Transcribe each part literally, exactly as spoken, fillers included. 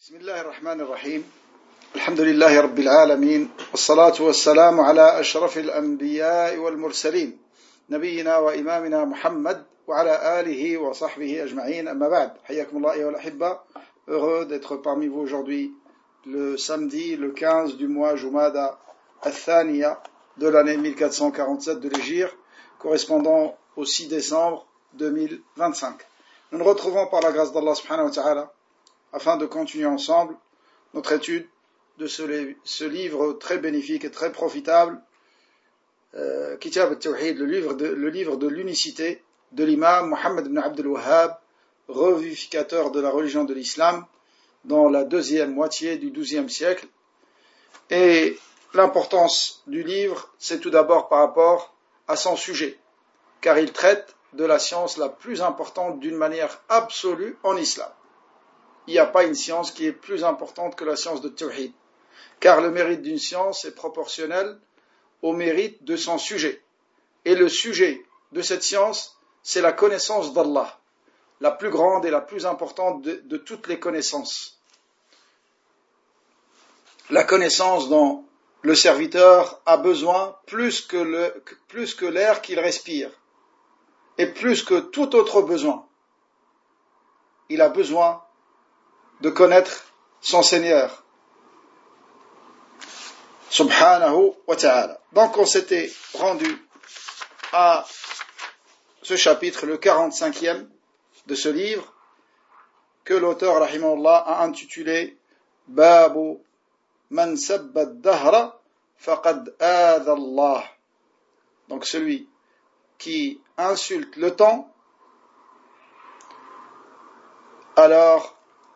بسم الله الرحمن الرحيم الحمد لله رب العالمين والصلاة والسلام على أشرف الأنبياء والمرسلين نبينا وإمامنا محمد وعلى آله وصحبه أجمعين أما بعد حياكم الله أيها الأحبة. Heureux d'être parmi vous aujourd'hui le samedi le quinze du mois Jumada al-Thaniya de l'année mille quatre cent quarante-sept de l'Hégire, correspondant au six décembre deux mille vingt-cinq. Nous nous retrouvons par la grâce d'Allah subhanahu wa ta'ala afin de continuer ensemble notre étude de ce, ce livre très bénéfique et très profitable, euh, Kitab al-Tawhid, le livre de, le livre de l'unicité de l'imam Muhammad ibn Abd al-Wahhab, revivificateur de la religion de l'islam, dans la deuxième moitié du douzième siècle. Et l'importance du livre, c'est tout d'abord par rapport à son sujet, car il traite de la science la plus importante d'une manière absolue en islam. Il n'y a pas une science qui est plus importante que la science de Tawhid, car le mérite d'une science est proportionnel au mérite de son sujet. Et le sujet de cette science, c'est la connaissance d'Allah, la plus grande et la plus importante de, de toutes les connaissances. La connaissance dont le serviteur a besoin plus que, le, plus que l'air qu'il respire, et plus que tout autre besoin. Il a besoin de connaître son Seigneur, subhanahu wa ta'ala. Donc on s'était rendu à ce chapitre, le quarante-cinquième de ce livre, que l'auteur, rahimahullah, a intitulé « Babu man sabba ad-dahra faqad adha Allah ». Donc celui qui insulte le temps, alors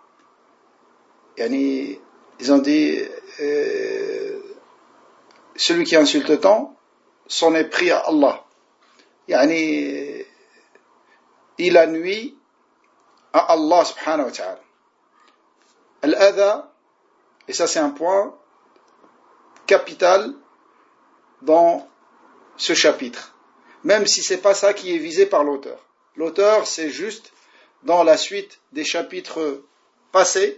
Yani, ils ont dit euh, celui qui insulte le temps s'en est pris à Allah. Yani, il a nui à Allah subhanahu wa ta'ala. Al-adha, et ça c'est un point capital dans ce chapitre, même si c'est pas ça qui est visé par l'auteur. L'auteur, c'est juste dans la suite des chapitres passés,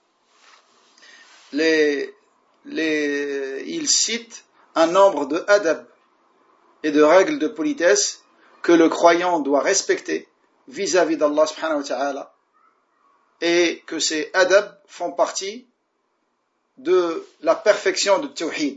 Les, les, il cite un nombre de adab et de règles de politesse que le croyant doit respecter vis-à-vis d'Allah subhanahu wa ta'ala, et que ces adab font partie de la perfection de Tawhid.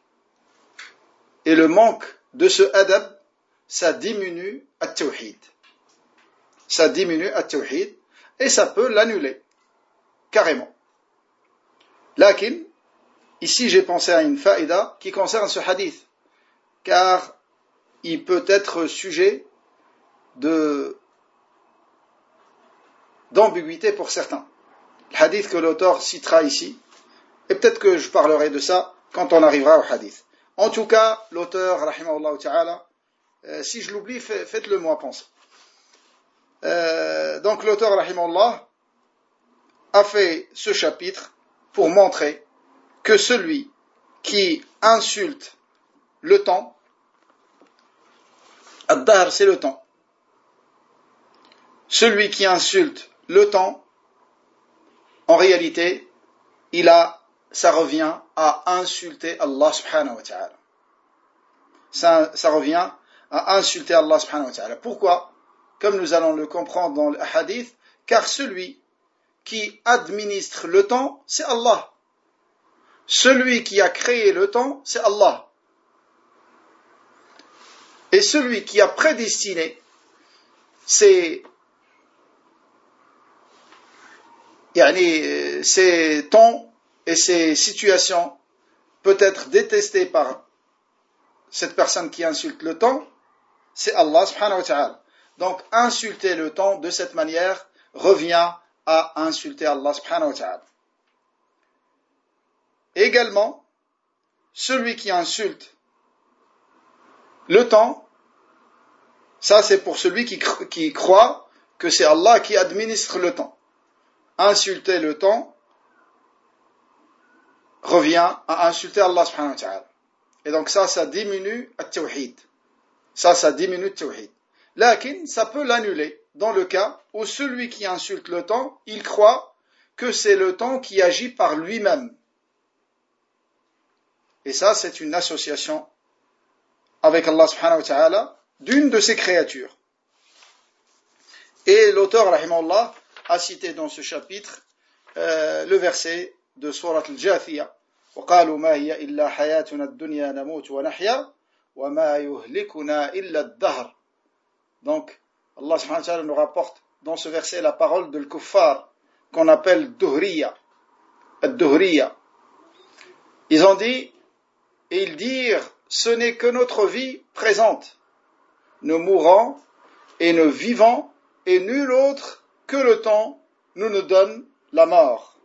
Et le manque de ce adab, ça diminue à Tawhid. Ça diminue à Tawhid et ça peut l'annuler carrément. Lakin, ici j'ai pensé à une faïda qui concerne ce hadith, car il peut être sujet de, d'ambiguïté pour certains. Le hadith que l'auteur citera ici, et peut-être que je parlerai de ça quand on arrivera au hadith. En tout cas, l'auteur, rahimahullah ta'ala, euh, si je l'oublie, faites-le moi penser. Euh, donc l'auteur, rahimahullah, a fait ce chapitre pour montrer que celui qui insulte le temps, ad-dahr c'est le temps, celui qui insulte le temps, en réalité, il a, ça revient à insulter Allah subhanahu wa ta'ala. Ça, ça revient à insulter Allah subhanahu wa ta'ala. Pourquoi? Comme nous allons le comprendre dans le hadith, car celui qui administre le temps, c'est Allah. Celui qui a créé le temps, c'est Allah. Et celui qui a prédestiné ces, yani, ces temps et ces situations, peut-être détestées par cette personne qui insulte le temps, c'est Allah subhanahu wa ta'ala. Donc, insulter le temps de cette manière revient à insulter Allah subhanahu wa ta'ala. Également, celui qui insulte le temps, ça c'est pour celui qui, qui croit que c'est Allah qui administre le temps. Insulter le temps revient à insulter Allah subhanahu wa ta'ala. Et donc ça, ça diminue at-tawhid. Ça, ça diminue at-tawhid. Lakin, ça peut l'annuler dans le cas où celui qui insulte le temps, il croit que c'est le temps qui agit par lui-même. Et ça, c'est une association avec Allah subhanahu wa ta'ala d'une de ses créatures. Et l'auteur, rahimahullah, a cité dans ce chapitre euh, le verset de Surat al-Jathiyah. وَقَالُوا مَا هِيَ إِلَّا حَيَاتُنَا الدُّنْيَا نَمُوتُ وَنَحْيَا وَمَا يُهْلِكُنَا إِلَّا الدَّهْرِ. Donc, Allah subhanahu wa ta'ala nous rapporte dans ce verset la parole de l'kuffar, qu'on appelle Duhriya. Ad-Duhriya. Ils ont dit, et ils dirent, ce n'est que notre vie présente. Nous mourons et nous vivons, et nul autre que le temps nous nous donne la mort.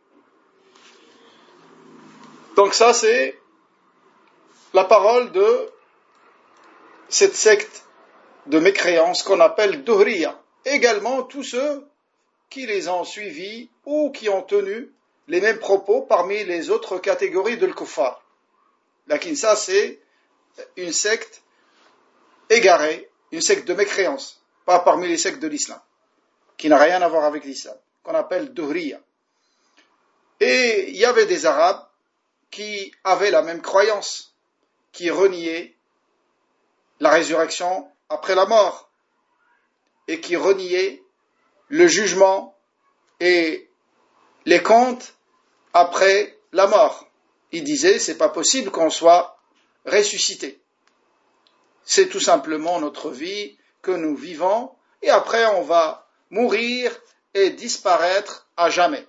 Donc ça, c'est la parole de cette secte de mécréance qu'on appelle Duhriya. Également tous ceux qui les ont suivis ou qui ont tenu les mêmes propos parmi les autres catégories de l'kuffar. Lakin ça, c'est une secte égarée, une secte de mécréance, pas parmi les sectes de l'islam, qui n'a rien à voir avec l'islam, qu'on appelle Duhriya. Et il y avait des Arabes qui avaient la même croyance, qui reniaient la résurrection après la mort, et qui reniaient le jugement et les comptes après la mort. Ils disaient, c'est pas possible qu'on soit ressuscité. C'est tout simplement notre vie que nous vivons, et après on va mourir et disparaître à jamais.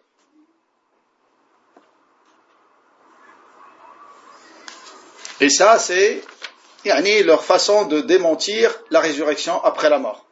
Et ça, c'est yani, leur façon de démentir la résurrection après la mort.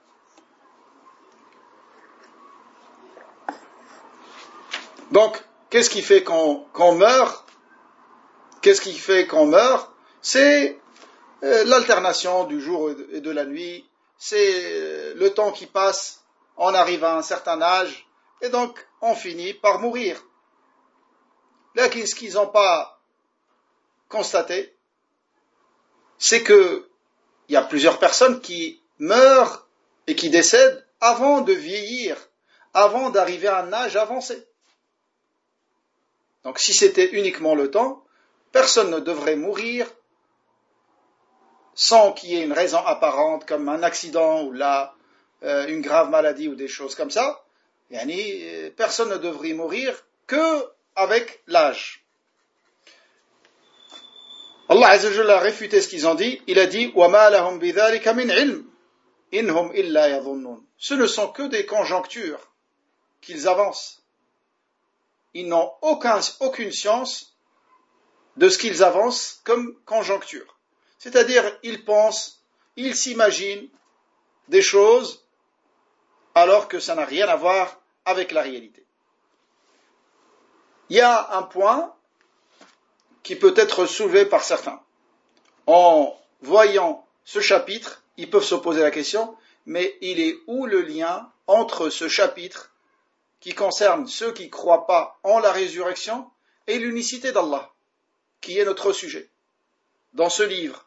Donc, qu'est-ce qui fait qu'on, qu'on meurt? Qu'est-ce qui fait qu'on meurt? C'est euh, l'alternation du jour et de la nuit, c'est euh, le temps qui passe, on arrive à un certain âge, et donc on finit par mourir. Là, ce qu'ils n'ont pas constaté, c'est que il y a plusieurs personnes qui meurent et qui décèdent avant de vieillir, avant d'arriver à un âge avancé. Donc si c'était uniquement le temps, personne ne devrait mourir sans qu'il y ait une raison apparente comme un accident ou là, euh, une grave maladie ou des choses comme ça. Yani, personne ne devrait mourir que avec l'âge. Allah Azza wa Jalla a réfuté ce qu'ils ont dit. Il a dit وَمَا لَهُمْ بِذَلِكَ مِنْ عِلْمٍ إِنْهُمْ إِلَّا يَظُنُّونَ. Ce ne sont que des conjonctures qu'ils avancent. Ils n'ont aucun, aucune science de ce qu'ils avancent comme conjoncture. C'est-à-dire, ils pensent, ils s'imaginent des choses alors que ça n'a rien à voir avec la réalité. Il y a un point qui peut être soulevé par certains. En voyant ce chapitre, ils peuvent se poser la question, mais il est où le lien entre ce chapitre qui concerne ceux qui ne croient pas en la résurrection et l'unicité d'Allah, qui est notre sujet, dans ce livre?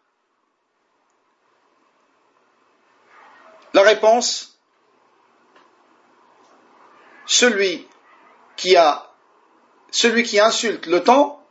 La réponse, celui qui a, celui qui insulte le temps,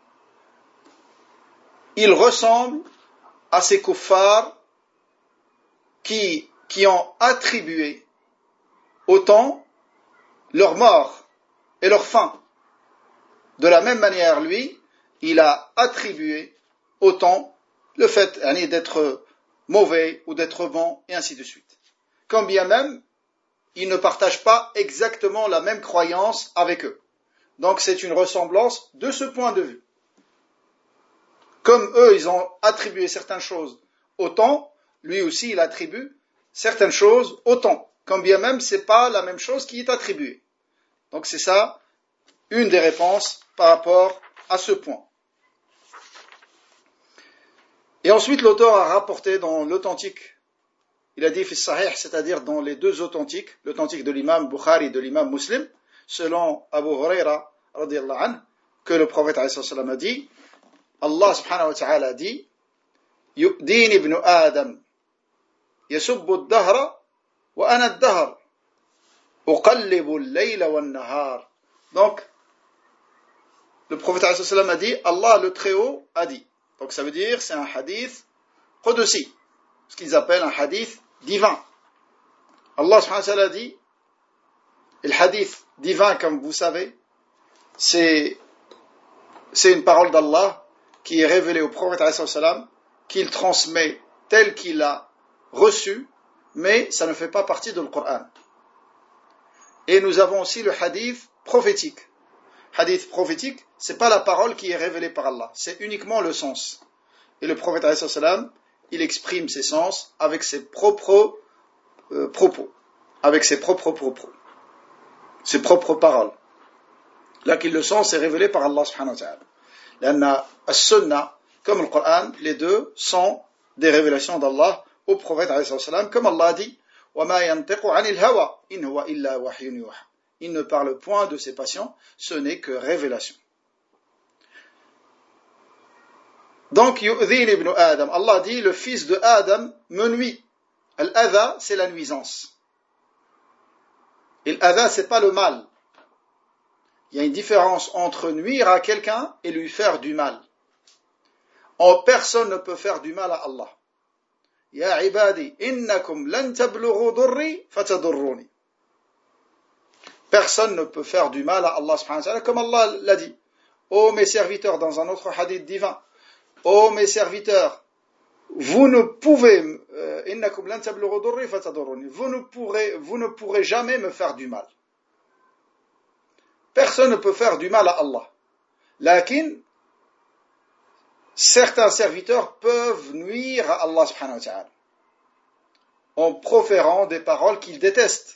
il ressemble à ces kuffars qui, qui ont attribué au temps leur mort et leur fin. De la même manière, lui, il a attribué au temps le fait d'être mauvais ou d'être bon, et ainsi de suite. Quand bien même, il ne partage pas exactement la même croyance avec eux. Donc c'est une ressemblance de ce point de vue. Comme eux, ils ont attribué certaines choses au temps, lui aussi, il attribue certaines choses au temps. Quand bien même, ce n'est pas la même chose qui est attribuée. Donc c'est ça, une des réponses par rapport à ce point. Et ensuite, l'auteur a rapporté dans l'authentique, il a dit fi sahih, c'est-à-dire dans les deux authentiques, l'authentique de l'imam Bukhari et de l'imam Muslim, selon Abu Huraira, radiyallahu anhu, que le prophète sallallahu a dit, Allah subhanahu wa ta'ala a dit, yu'din ibn Adam, yasubbu ad-dahra, wa ana ad-dahr, uqallibu al-layla wa an-nahar. Donc, le prophète alayhi salam a dit, Allah le Très-Haut a dit. Donc ça veut dire, c'est un hadith qudsi, ce qu'ils appellent un hadith divin. Allah subhanahu wa ta'ala a dit, et le hadith divin, comme vous savez, c'est, c'est une parole d'Allah qui est révélée au prophète alayhi salam, qu'il transmet tel qu'il a reçu, mais ça ne fait pas partie de le Coran. Et nous avons aussi le hadith prophétique. Hadith prophétique, c'est pas la parole qui est révélée par Allah, c'est uniquement le sens. Et le prophète alayhi salam, il exprime ses sens avec ses propres euh, propos, avec ses propres propos, ses propres paroles. Là qu'il le sens, c'est révélé par Allah subhanahu wa ta'ala. L'anna as-sunnah, comme le Coran, les deux sont des révélations d'Allah au prophète alayhi salam, comme Allah a dit, وَمَا يَنْتِقُ عَنِ الْهَوَى إِنْ هُوَ إِلَّا وَحْيٌ يُوحَى. Il ne parle point de ses passions, ce n'est que révélation. Donc, yu'dhin ibn Adam, Allah dit, le fils de Adam me nuit. Al-adha, c'est la nuisance. Et l'adha, c'est pas le mal. Il y a une différence entre nuire à quelqu'un et lui faire du mal. En personne ne peut faire du mal à Allah. Ya ibadi, innakum lan tablughu durri fatadurruni. Personne ne peut faire du mal à Allah subhanahu wa ta'ala, comme Allah l'a dit. Ô mes serviteurs, dans un autre hadith divin, ô mes serviteurs, vous ne pouvez, innakum lan tablughu durri fatadurruni. Vous ne pourrez, vous ne pourrez jamais me faire du mal. Personne ne peut faire du mal à Allah. Lakin, certains serviteurs peuvent nuire à Allah subhanahu wa ta'ala en proférant des paroles qu'ils détestent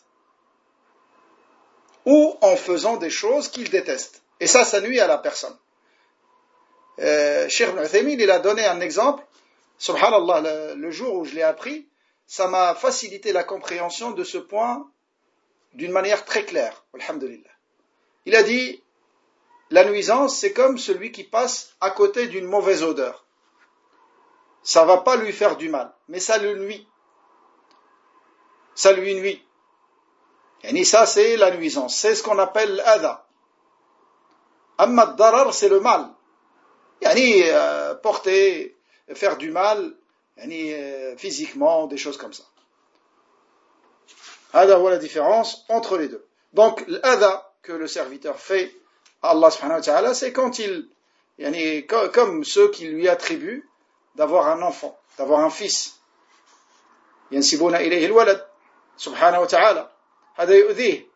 ou en faisant des choses qu'ils détestent. Et ça, ça nuit à la personne. Euh, Cheikh Ibn Uthaymin, il a donné un exemple. Subhanallah, le, le jour où je l'ai appris, ça m'a facilité la compréhension de ce point d'une manière très claire. Alhamdulillah. Il a dit, la nuisance, c'est comme celui qui passe à côté d'une mauvaise odeur. Ça va pas lui faire du mal, mais ça le nuit. Ça lui nuit. Et ça, c'est la nuisance. C'est ce qu'on appelle l'adha. Amma ad-darar, c'est le mal. Yani, euh, porter, faire du mal, yani, euh, physiquement, des choses comme ça. Hada, voilà la différence entre les deux. Donc, l'adha que le serviteur fait à Allah subhanahu wa ta'ala, c'est quand il, yani, comme ceux qui lui attribuent d'avoir un enfant, d'avoir un fils. Yansibuna ilayhi al-walad, subhanahu wa ta'ala. Hada yu'dhih.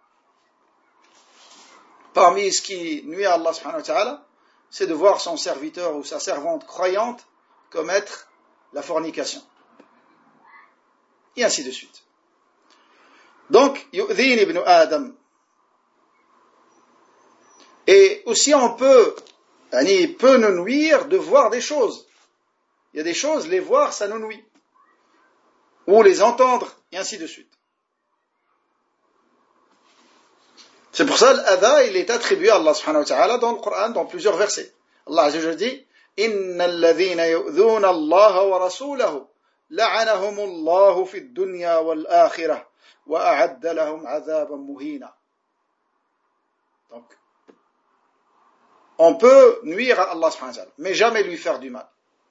Parmi ce qui nuit à Allah subhanahu wa ta'ala, c'est de voir son serviteur ou sa servante croyante commettre la fornication. Et ainsi de suite. Donc, yu'dhin ibn Adam. Et aussi on peut, yani, peut nous nuire de voir des choses. Il y a des choses, les voir, ça nous nuit. Ou les entendre, et ainsi de suite. C'est pour ça l'adha, il est attribué à Allah subhanahu wa ta'ala dans le Coran, dans plusieurs versets. Allah azza wa jalla dit, إِنَّ الَّذِينَ يُؤْذُونَ اللَّهَ وَرَسُولَهُ لَعَنَهُمُ اللَّهُ فِي الدُّنْيَا وَالْآخِرَةِ وَأَعَدَّ لَهُمْ عَذَابًا مُهِينًا. Donc, on peut nuire à Allah subhanahu wa ta'ala, mais jamais lui faire du mal.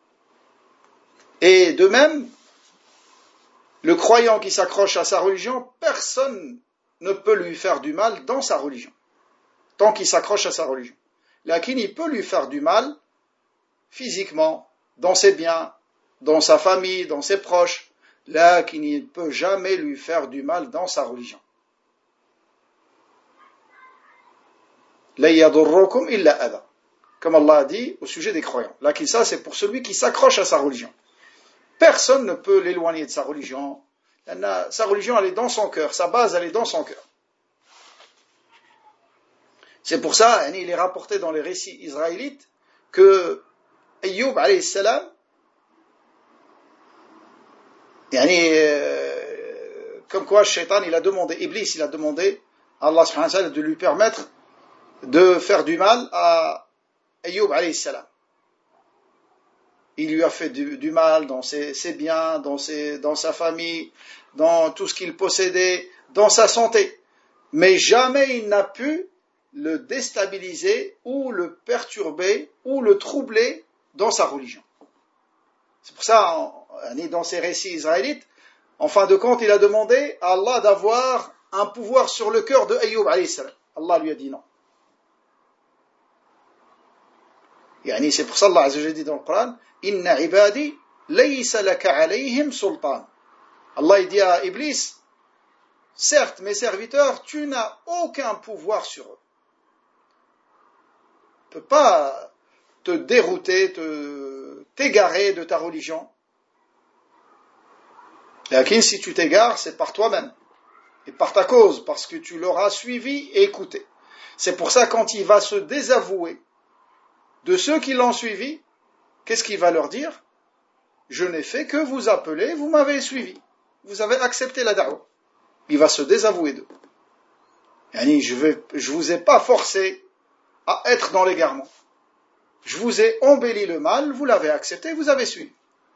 Et de même, le croyant qui s'accroche à sa religion, personne ne peut lui faire du mal dans sa religion, tant qu'il s'accroche à sa religion. Lakin, il peut lui faire du mal physiquement, dans ses biens, dans sa famille, dans ses proches. Lakin, il ne peut jamais lui faire du mal dans sa religion. La yadurrukum illa adha. Comme Allah a dit au sujet des croyants. Lakin, ça, c'est pour celui qui s'accroche à sa religion. Personne ne peut l'éloigner de sa religion. Sa religion, elle est dans son cœur. Sa base, elle est dans son cœur. C'est pour ça, il est rapporté dans les récits israélites que Ayyub, alayhi salam, yani, euh, comme quoi, Shaitan, il a demandé, Iblis, il a demandé à Allah subhanahu wa ta'ala de lui permettre de faire du mal à Ayyub, alayhi salam. Il lui a fait du, du mal dans ses, ses biens, dans, ses, dans sa famille, dans tout ce qu'il possédait, dans sa santé. Mais jamais il n'a pu le déstabiliser ou le perturber ou le troubler dans sa religion. C'est pour ça, dans ces récits israélites, en fin de compte, il a demandé à Allah d'avoir un pouvoir sur le cœur de Ayyub alayhi salam. Allah lui a dit non. Yani, c'est pour ça Allah Azza wa Jalla dit dans le Coran, Inna ibadi laysa laka alayhim sultan. Allah il dit à Iblis, certes, mes serviteurs, tu n'as aucun pouvoir sur eux. Tu ne peux pas te dérouter, te, t'égarer de ta religion. Lakin, si tu t'égares, c'est par toi-même. Et par ta cause, parce que tu l'auras suivi et écouté. C'est pour ça, quand il va se désavouer de ceux qui l'ont suivi, qu'est-ce qu'il va leur dire? Je n'ai fait que vous appeler, vous m'avez suivi. Vous avez accepté la da'wah. Il va se désavouer d'eux. Yani, je ne je vous ai pas forcé à être dans l'égarement. Je vous ai embelli le mal, vous l'avez accepté, vous avez suivi.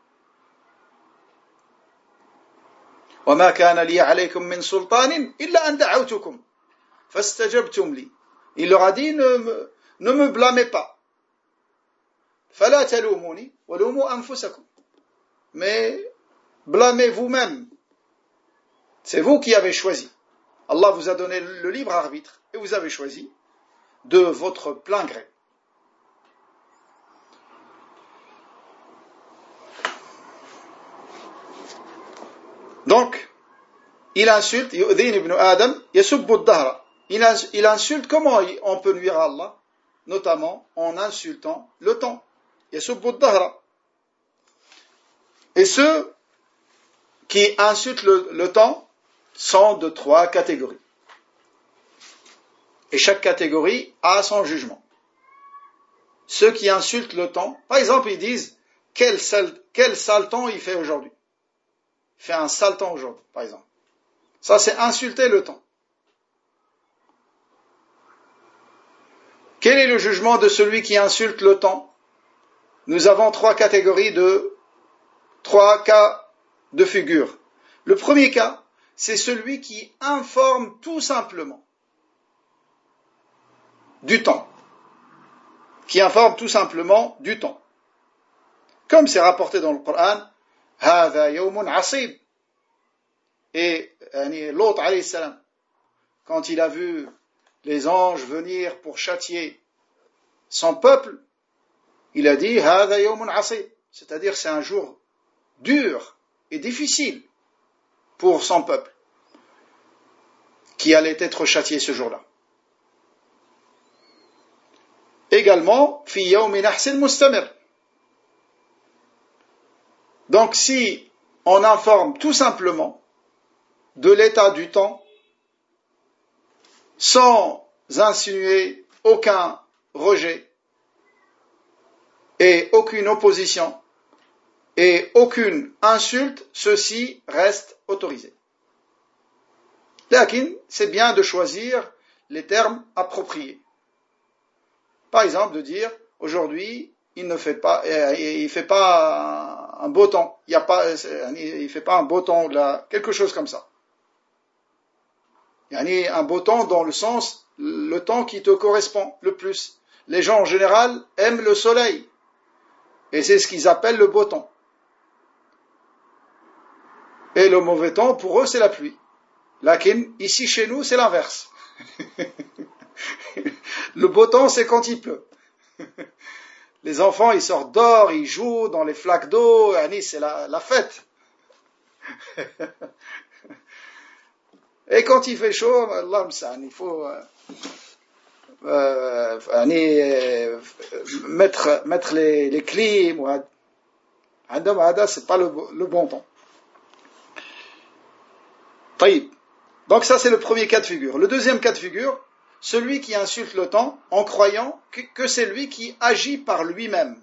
وما كان لي عليكم من سلطان إلا أن دعوتكم فاستجبتم لي. Il leur a dit, ne me, ne me blâmez pas. فلا تلوموني ولوموا أنفسكم. Mais blâmez vous-même. C'est vous qui avez choisi. Allah vous a donné le libre arbitre et vous avez choisi de votre plein gré. Donc, il insulte, Yu'dhin ibn Adam, yasubbu ad-dahra. Il insulte, comment on peut nuire à Allah? Notamment en insultant le temps. Yasubbu ad-dahra. Et ceux qui insultent le, le temps sont de trois catégories. Et chaque catégorie a son jugement. Ceux qui insultent le temps, par exemple, ils disent, quel sale, quel sale temps il fait aujourd'hui. Il fait un sale temps aujourd'hui, par exemple. Ça, c'est insulter le temps. Quel est le jugement de celui qui insulte le temps? Nous avons trois catégories de, trois cas de figure. Le premier cas, c'est celui qui informe tout simplement du temps. Qui informe tout simplement du temps. Comme c'est rapporté dans le Coran, هذا يوم عصيب. Et Lot alayhi salam, quand il a vu les anges venir pour châtier son peuple, il a dit هذا يوم عصيب, c'est-à-dire c'est un jour dur et difficile pour son peuple qui allait être châtié ce jour-là. Également, fi yawmin ahsin mustamir. Donc si on informe tout simplement de l'état du temps sans insinuer aucun rejet et aucune opposition et aucune insulte, ceci reste autorisé. Lakin, c'est bien de choisir les termes appropriés. Par exemple, de dire, aujourd'hui, il ne fait pas, il fait pas un beau temps, il y a pas, il fait pas un beau temps là, quelque chose comme ça. Yani un beau temps dans le sens, le temps qui te correspond le plus. Les gens en général aiment le soleil. Et c'est ce qu'ils appellent le beau temps. Et le mauvais temps, pour eux, c'est la pluie. Lakin, ici chez nous, c'est l'inverse. Le beau temps, c'est quand il pleut. Les enfants, ils sortent dehors, ils jouent dans les flaques d'eau, c'est la, la fête. Et quand il fait chaud, Allah il faut euh, euh, mettre, mettre les, les clim. C'est pas le, le bon temps. Donc ça, c'est le premier cas de figure. Le deuxième cas de figure, celui qui insulte le temps en croyant que, que c'est lui qui agit par lui-même.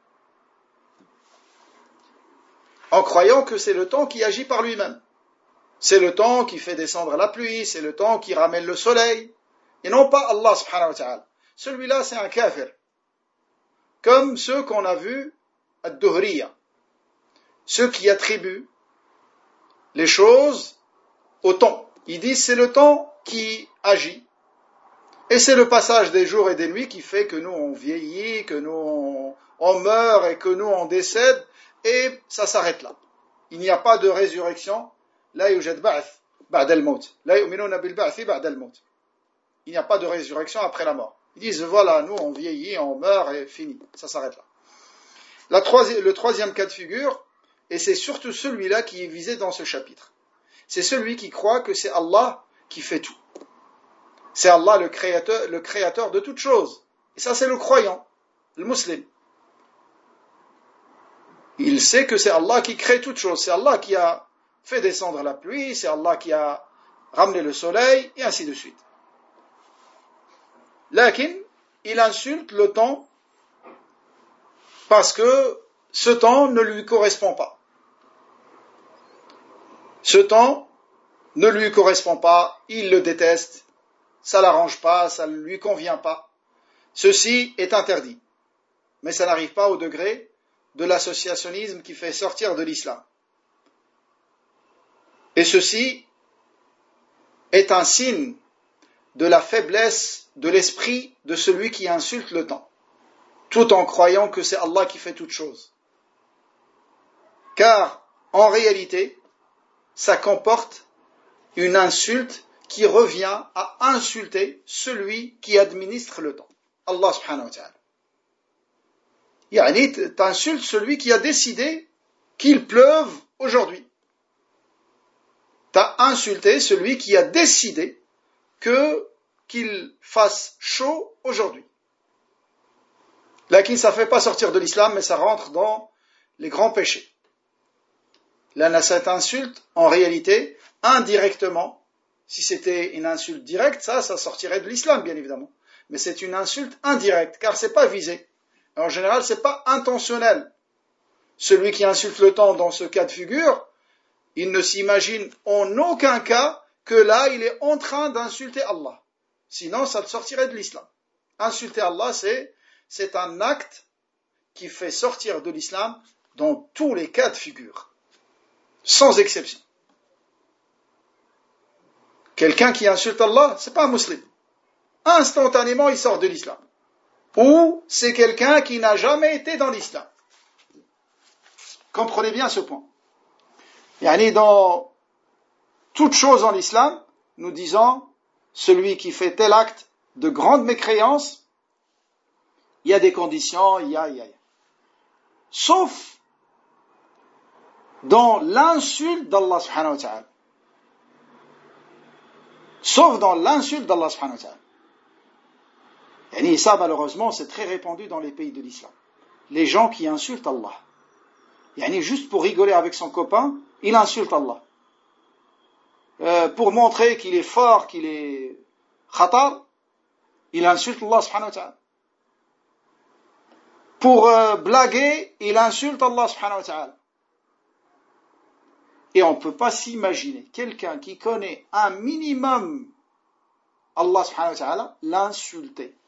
En croyant que c'est le temps qui agit par lui-même. C'est le temps qui fait descendre la pluie, c'est le temps qui ramène le soleil, et non pas Allah subhanahu wa ta'ala. Celui-là, c'est un kafir. Comme ceux qu'on a vus à Duhriya. Ceux qui attribuent les choses au temps. Ils disent c'est le temps qui agit. Et c'est le passage des jours et des nuits qui fait que nous on vieillit, que nous on, on meurt et que nous on décède, et ça s'arrête là. Il n'y a pas de résurrection. La yujad ba'th ba'da al-maut. La yu'minuna bil ba'thi ba'da al-maut. Il n'y a pas de résurrection après la mort. Ils disent, voilà, nous on vieillit, on meurt et fini. Ça s'arrête là. La troisi- le troisième cas de figure, et c'est surtout celui-là qui est visé dans ce chapitre, c'est celui qui croit que c'est Allah qui fait tout. C'est Allah le créateur, le créateur de toutes choses. Et ça c'est le croyant, le musulman. Il sait que c'est Allah qui crée toutes choses. C'est Allah qui a fait descendre la pluie, c'est Allah qui a ramené le soleil, et ainsi de suite. Lakin, il insulte le temps parce que ce temps ne lui correspond pas. Ce temps ne lui correspond pas, il le déteste, ça l'arrange pas, ça ne lui convient pas. Ceci est interdit. Mais ça n'arrive pas au degré de l'associationnisme qui fait sortir de l'islam. Et ceci est un signe de la faiblesse de l'esprit de celui qui insulte le temps, tout en croyant que c'est Allah qui fait toutes choses. Car, en réalité, ça comporte une insulte qui revient à insulter celui qui administre le temps. Allah subhanahu wa ta'ala. Yani, t'insultes celui qui a décidé qu'il pleuve aujourd'hui. T'as insulté celui qui a décidé que, qu'il fasse chaud aujourd'hui. Lakin, ça ne fait pas sortir de l'islam, mais ça rentre dans les grands péchés. Là, cette insulte, en réalité, indirectement, si c'était une insulte directe, ça, ça sortirait de l'islam, bien évidemment. Mais c'est une insulte indirecte, car c'est pas visé. En général, c'est pas intentionnel. Celui qui insulte le temps dans ce cas de figure, il ne s'imagine en aucun cas que là, il est en train d'insulter Allah. Sinon, ça le sortirait de l'islam. Insulter Allah, c'est, c'est un acte qui fait sortir de l'islam dans tous les cas de figure. Sans exception. Quelqu'un qui insulte Allah, c'est pas un musulman. Instantanément, il sort de l'islam. Ou c'est quelqu'un qui n'a jamais été dans l'islam. Comprenez bien ce point. Yani dans toute chose en islam, nous disons, celui qui fait tel acte de grande mécréance, il y a des conditions, il y a, il y a, il y a. Sauf dans l'insulte d'Allah subhanahu wa ta'ala. Sauf dans l'insulte d'Allah subhanahu wa ta'ala. Et ça, malheureusement, c'est très répandu dans les pays de l'islam. Les gens qui insultent Allah. Yani juste pour rigoler avec son copain, il insulte Allah. Euh, pour montrer qu'il est fort, qu'il est khatar, il insulte Allah subhanahu wa ta'ala. Pour euh, blaguer, il insulte Allah subhanahu wa ta'ala. Et on ne peut pas s'imaginer quelqu'un qui connaît un minimum Allah subhanahu wa ta'ala l'insulter.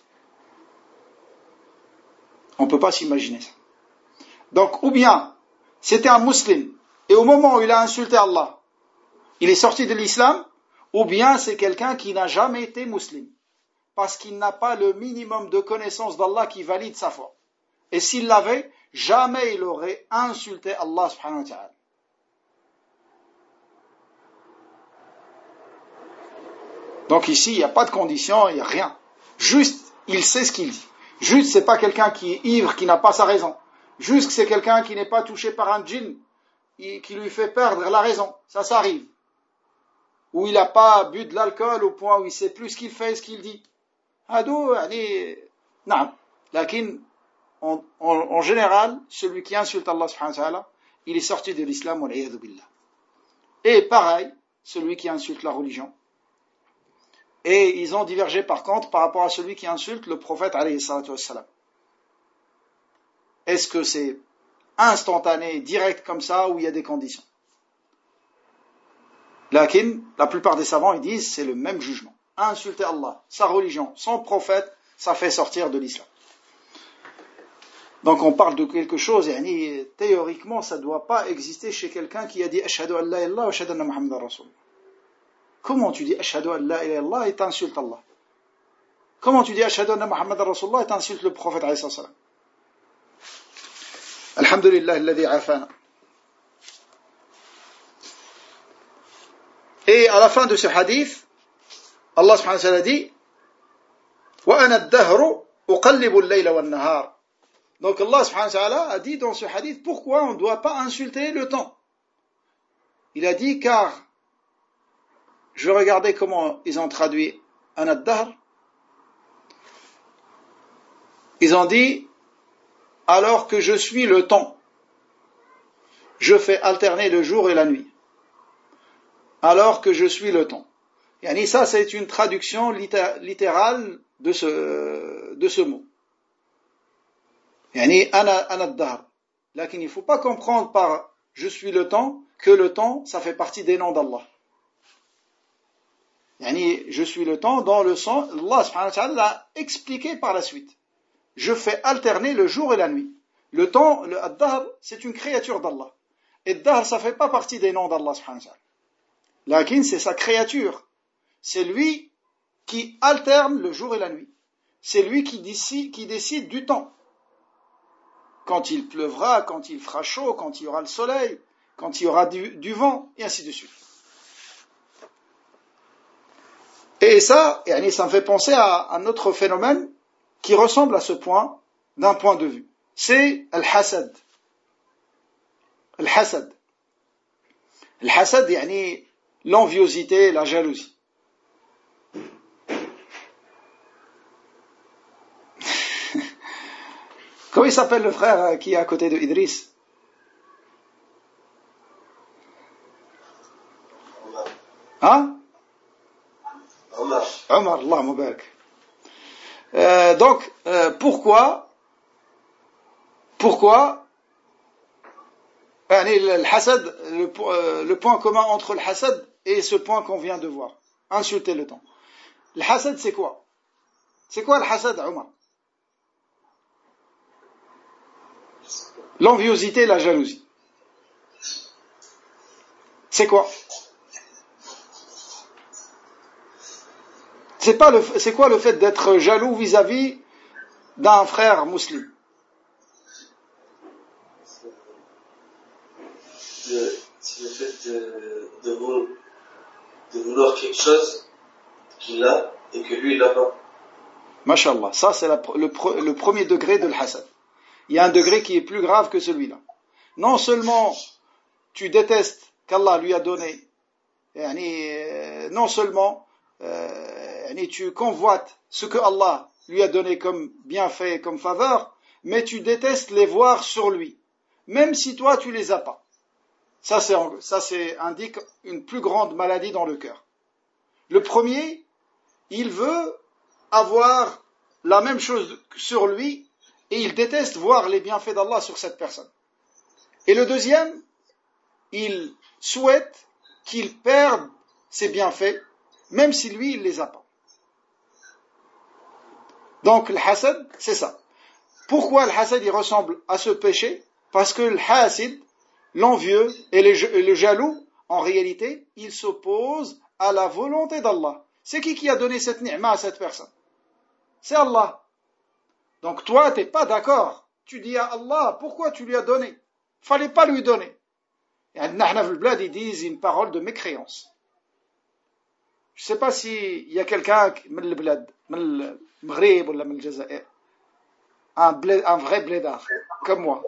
On ne peut pas s'imaginer ça. Donc, ou bien, c'était un musulman, et au moment où il a insulté Allah, il est sorti de l'islam, ou bien c'est quelqu'un qui n'a jamais été musulman, parce qu'il n'a pas le minimum de connaissance d'Allah qui valide sa foi. Et s'il l'avait, jamais il aurait insulté Allah subhanahu wa ta'ala. Donc ici, il n'y a pas de condition, il n'y a rien. Juste, il sait ce qu'il dit. Juste, c'est pas quelqu'un qui est ivre, qui n'a pas sa raison. Juste, c'est quelqu'un qui n'est pas touché par un djinn, qui lui fait perdre la raison. Ça, ça arrive. Ou il n'a pas bu de l'alcool au point où il sait plus ce qu'il fait et ce qu'il dit. Hadou, yani, non. Lakin, en, en, en général, celui qui insulte Allah subhanahu wa ta'ala, il est sorti de l'islam, wa l'iyadhu billah. Et pareil, celui qui insulte la religion. Et ils ont divergé par contre par rapport à celui qui insulte le prophète alayhi salatu wassalam. Est-ce que c'est instantané, direct comme ça, ou il y a des conditions? Lakin, la plupart des savants, ils disent, c'est le même jugement. Insulter Allah, sa religion, son prophète, ça fait sortir de l'islam. Donc on parle de quelque chose, yani, théoriquement, ça ne doit pas exister chez quelqu'un qui a dit « Ashhadu an la ilaha illallah wa ashhadu anna Muhammadan Rasul ». Comment tu dis « Ashhadu an la ilaha illallah » et t'insultes Allah? Comment tu dis Ashhadu anna Muhammadan Rasulullah et t'insultes le prophète alayhi salam? Alhamdulillah alladhi afana. Et à la fin de ce hadith, Allah subhanahu wa ta'ala dit wa ana ad-dahru uqallibu al-layla wan-nahar. Donc Allah subhanahu wa ta'ala a dit dans ce hadith pourquoi on ne doit pas insulter le temps. Il a dit car, je vais regarder comment ils ont traduit ana ad-dahr. Ils ont dit alors que je suis le temps, je fais alterner le jour et la nuit. Alors que je suis le temps. Yani ça, c'est une traduction littérale de ce, de ce mot. Yani ana, ana ad-dahr. Là, il ne faut pas comprendre par je suis le temps que le temps, ça fait partie des noms d'Allah. Yani je suis le temps dans le sens, Allah subhanahu wa ta'ala l'a expliqué par la suite. Je fais alterner le jour et la nuit. Le temps, le ad-dahr, c'est une créature d'Allah. Et ad-dahr, ça fait pas partie des noms d'Allah subhanahu wa ta'ala. Lakin, c'est sa créature. C'est lui qui alterne le jour et la nuit. C'est lui qui décide, qui décide du temps. Quand il pleuvra, quand il fera chaud, quand il y aura le soleil, quand il y aura du, du vent, et ainsi de suite. Et ça, ça me fait penser à un autre phénomène qui ressemble à ce point, d'un point de vue. C'est al-hasad. Al-hasad. Al-hasad, yani, l'enviosité, la jalousie. Comment il s'appelle le frère qui est à côté de Idriss? Hein? Omar. Omar, Allah mubarak. Euh, donc, euh, pourquoi, pourquoi, le hasad, le, euh, le point commun entre le hasad et ce point qu'on vient de voir, insulter le temps. Le hasad, c'est quoi? C'est quoi le hasad, Omar? L'enviosité et la jalousie. C'est quoi? C'est pas le, c'est quoi le fait d'être jaloux vis-à-vis d'un frère musulman? C'est le fait de, de, vouloir, de vouloir quelque chose qu'il a et que lui il n'a pas. Masha'Allah, ça c'est la, le, le premier degré de l'hasad. Il y a un degré qui est plus grave que celui-là. Non seulement tu détestes qu'Allah lui a donné, yani, non seulement euh, yani, tu convoites ce que Allah lui a donné comme bienfait, comme faveur, mais tu détestes les voir sur lui, même si toi tu les as pas. Ça c'est, ça c'est indique une plus grande maladie dans le cœur. Le premier, il veut avoir la même chose sur lui et il déteste voir les bienfaits d'Allah sur cette personne. Et le deuxième, il souhaite qu'il perde ses bienfaits, même si lui, il les a pas. Donc, le hasad, c'est ça. Pourquoi le hasad, il ressemble à ce péché? Parce que le hasid, l'envieux et le jaloux, en réalité, il s'oppose à la volonté d'Allah. C'est qui qui a donné cette ni'ma à cette personne? C'est Allah. Donc toi, tu n'es pas d'accord. Tu dis à Allah, pourquoi tu lui as donné? Fallait pas lui donner. Et à Nahnaf ils disent une parole de mécréance. Je ne sais pas s'il y a quelqu'un, من البلاد, من المغرب ولا من الجزائر, un, bled, un vrai blédard, comme moi.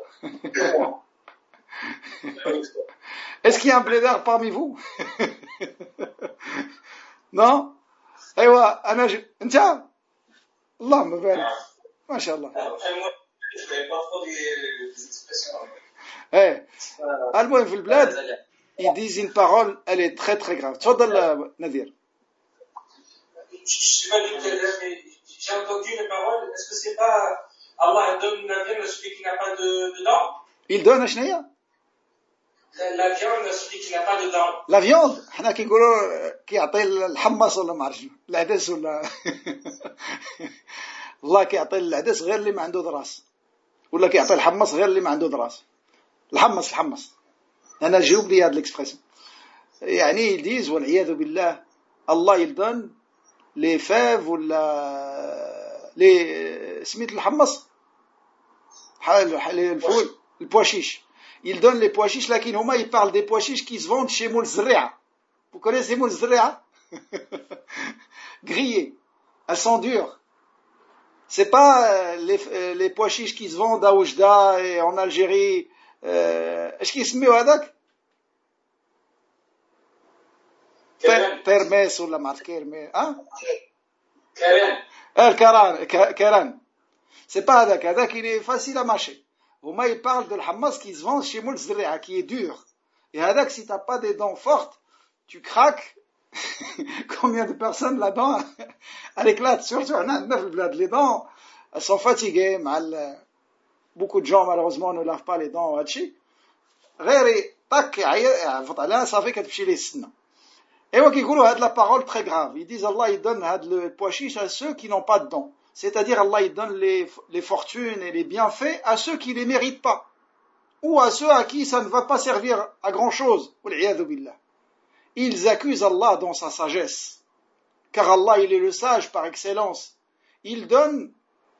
Est-ce qu'il y a un blédard parmi vous? Non? Aïwa, أنا ج... أنت? Allah me barik. Masha'Allah. Je connais pas trop des expressions. Eh, المهم في البلاد, ils disent une parole, elle est très très grave. تفضل Nadir. Je ne suis pas du tout là, mais j'ai entendu une parole. Est-ce que c'est pas Allah donne la viande à celui qui n'a pas de, de dents? Il donne شنو la, la viande à celui qui n'a pas de dents. La viande, حنا كيقولوا كيعطي الحمص ولا ما عرفتش العدس ولا الله كيعطي العدس غير اللي ما عنده ضراس ولا كيعطي الحمص غير اللي ما عنده ضراس. الحمص الحمص انا جاوب لي هذا الاكسبريسيون. يعني ils disent والعياذ بالله, Allah il donne les fèves ou la, les, سميت الحمص الفول le pois chiche. Ils donnent les pois chiches, là, هما ils parlent des pois chiches qui se vendent chez Moul Zria. Vous connaissez Moul Zria? Grillés. Elles sont dures. C'est pas les, les pois chiches qui se vendent à Oujda et en Algérie. Est-ce qu'ils se mettent هذاك؟ Permès ou la marque Kermès, hein? Karen. Ah, le Karan, Karan. C'est pas هذاك, هذاك il est facile à mâcher. Huma ils parlent de l'hammas qui se vend chez Moul Zria, qui est dur. Et هذاك, si t'as pas des dents fortes, tu craques. Combien de personnes là-dedans, elles éclatent, surtout les dents, elles sont fatiguées, mal. Beaucoup de gens malheureusement ne lavent pas les dents, غير طاك عفط عليها صافي كتمشي ليه السنه. ايوا كيقولوا هاد la parole très grave, ils disent Allah il donne هاد le pois chiche à ceux qui n'ont pas de dents, c'est-à-dire Allah il donne les, les fortunes et les bienfaits à ceux qui les méritent pas, ou à ceux à qui ça ne va pas servir à grand chose. Wal-'iyadhu billah. Ils accusent Allah dans sa sagesse, car Allah il est le sage par excellence. Il donne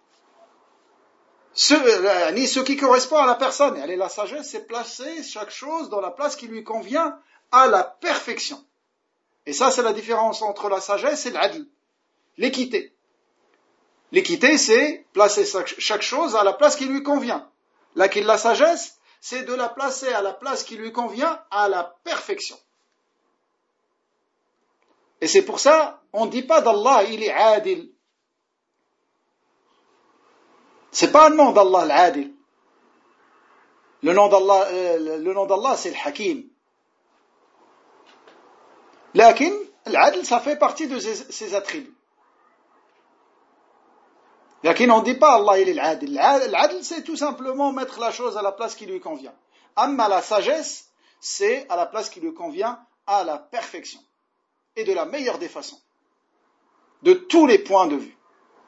ce, ce qui correspond à la personne. Et la sagesse, c'est placer chaque chose dans la place qui lui convient à la perfection. Et ça, c'est la différence entre la sagesse et l'adl, l'équité. L'équité, c'est placer chaque chose à la place qui lui convient. La, la sagesse, c'est de la placer à la place qui lui convient à la perfection. Et c'est pour ça, on ne dit pas d'Allah, il est adil. C'est pas le nom d'Allah, l'adil. Le nom d'Allah, euh, le nom d'Allah, c'est le hakim. Lakin, l'adil, ça fait partie de ses, ses attributs. Lakin, on ne dit pas Allah, il est l'adil. L'adil, c'est tout simplement mettre la chose à la place qui lui convient. Amma la sagesse, c'est à la place qui lui convient à la perfection. Et de la meilleure des façons, de tous les points de vue.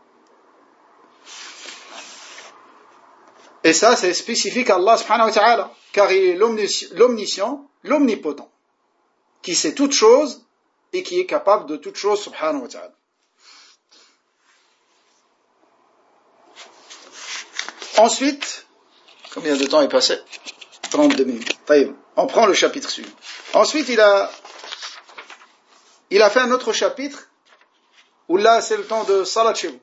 Et ça, c'est spécifique à Allah subhanahu wa ta'ala, car il est l'omniscient, l'omnipotent, qui sait toutes choses et qui est capable de toutes choses subhanahu wa ta'ala. Ensuite, combien de temps est passé? trente-deux minutes. On prend le chapitre suivant. Ensuite, il a Il a fait un autre chapitre où là c'est le temps de salat chez vous.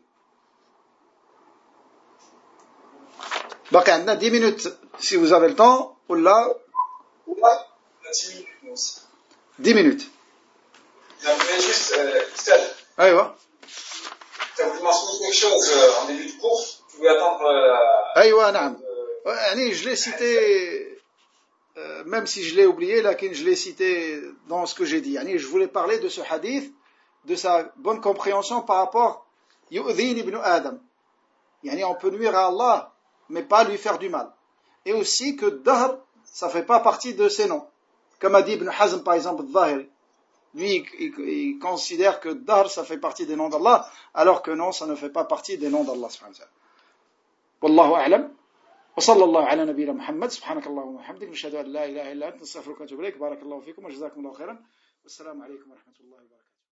باقي عندنا dix minutes si vous avez le temps, ou là dix minutes aussi. dix minutes. J'aimerais juste, Stade. Oui, ouais. Tu as voulu mentionner quelque chose euh, en début de course, tu voulais attendre la... أيوة نعم. يعني je l'ai cité, euh, même si je l'ai oublié, là, je l'ai cité dans ce que j'ai dit. يعني je voulais parler de ce hadith, de sa bonne compréhension par rapport يؤذيني ابن آدم. يعني on peut nuire à Allah, mais pas lui faire du mal. Et aussi que Dahr, ça fait pas partie de ses noms. Comme a dit Ibn Hazm, par exemple, Zahiri. Lui, il, il, il considère que Dahr, ça fait partie des noms d'Allah, alors que non, ça ne fait pas partie des noms d'Allah. Wallahu a'lam. وصلى الله على نبينا محمد سبحانك اللهم وبحمدك نشهد أن لا إله إلا أنت نستغفرك ونتوب إليك بارك الله فيكم وجزاكم الله خيرا والسلام عليكم ورحمة الله وبركاته